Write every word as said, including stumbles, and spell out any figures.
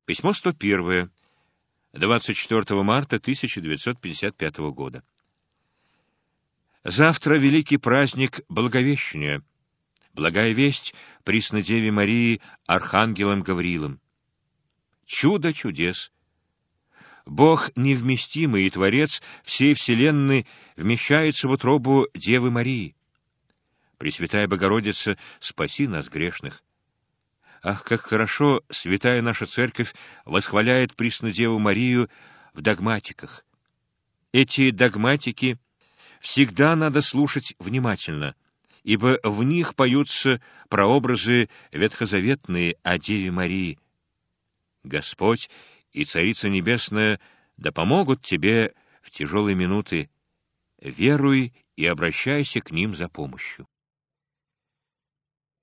Письмо сто первое. двадцать четвёртого марта тысяча девятьсот пятьдесят пятого года. Завтра великий праздник Благовещения. Благая весть Преснодеве Марии архангелом Гавриилом. Чудо чудес! Бог невместимый и Творец всей вселенной вмещается в утробу Девы Марии. Пресвятая Богородица, спаси нас грешных. Ах, как хорошо святая наша Церковь восхваляет Преснодеву Марию в догматиках. Эти догматики всегда надо слушать внимательно, ибо в них поются прообразы ветхозаветные о Деве Марии. Господь и Царица Небесная да помогут тебе в тяжелые минуты. Веруй и обращайся к ним за помощью.